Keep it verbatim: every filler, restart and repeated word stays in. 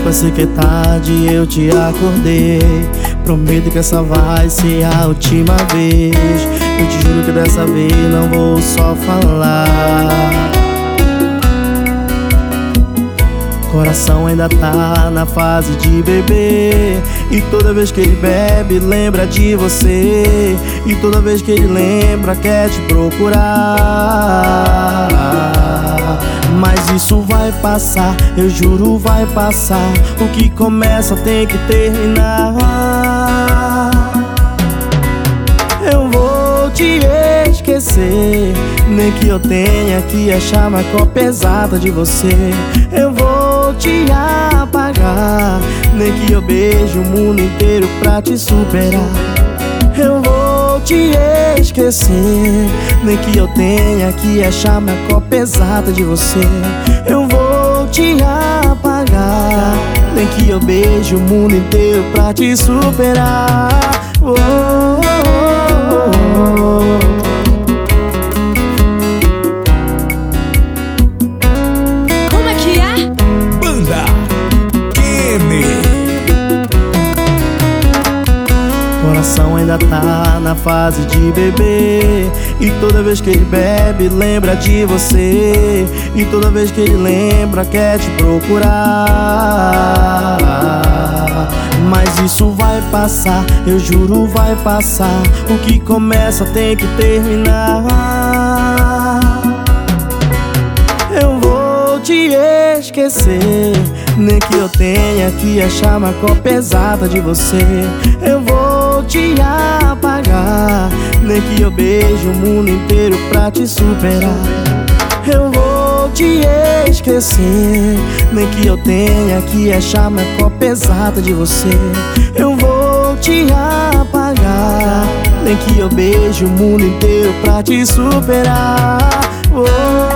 vai ser que é tarde, eu te acordei. Prometo que essa vai ser a última vez. Eu te juro que dessa vez não vou só falar. Coração ainda tá na fase de beber, e toda vez que ele bebe lembra de você, e toda vez que ele lembra quer te procurar. Mas isso vai passar, eu juro vai passar. O que começa tem que terminar. Eu vou te esquecer, nem que eu tenha que achar uma cópia exata de você. Eu vou te apagar, nem que eu beije o mundo inteiro pra te superar. Eu vou te esquecer, nem que eu tenha que achar uma cópia exata de você. Eu vou te apagar, nem que eu beije o mundo inteiro pra te superar. Oh, oh, oh, oh. Coração ainda tá na fase de beber, e toda vez que ele bebe lembra de você, e toda vez que ele lembra quer te procurar. Mas isso vai passar, eu juro vai passar. O que começa tem que terminar. Eu vou te esquecer, nem que eu tenha que achar uma cópia exata de você. Eu vou te apagar, nem que eu beije o mundo inteiro pra te superar. Eu vou te esquecer, nem que eu tenha que achar uma cópia exata de você. Eu vou te apagar, nem que eu beije o mundo inteiro pra te superar. Oh.